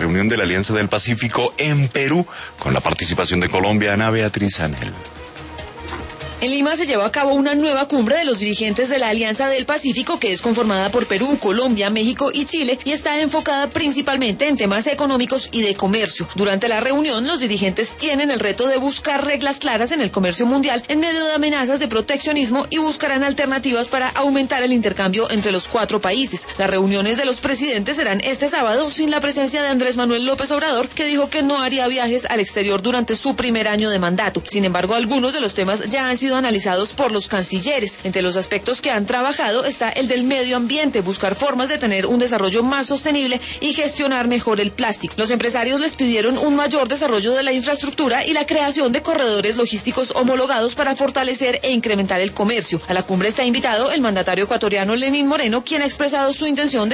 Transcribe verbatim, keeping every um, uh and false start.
reunión de la Alianza del Pacífico en Perú, con la participación de Colombia. Ana Beatriz Anel. En Lima se llevó a cabo una nueva cumbre de los dirigentes de la Alianza del Pacífico, que es conformada por Perú, Colombia, México y Chile, y está enfocada principalmente en temas económicos y de comercio. Durante la reunión, los dirigentes tienen el reto de buscar reglas claras en el comercio mundial en medio de amenazas de proteccionismo y buscarán alternativas para aumentar el intercambio entre los cuatro países. Las reuniones de los presidentes serán este sábado sin la presencia de Andrés Manuel López Obrador, que dijo que no haría viajes al exterior durante su primer año de mandato. Sin embargo, algunos de los temas ya han sido analizados por los cancilleres. Entre los aspectos que han trabajado está el del medio ambiente, buscar formas de tener un desarrollo más sostenible y gestionar mejor el plástico. Los empresarios les pidieron un mayor desarrollo de la infraestructura y la creación de corredores logísticos homologados para fortalecer e incrementar el comercio. A la cumbre está invitado el mandatario ecuatoriano Lenín Moreno, quien ha expresado su intención de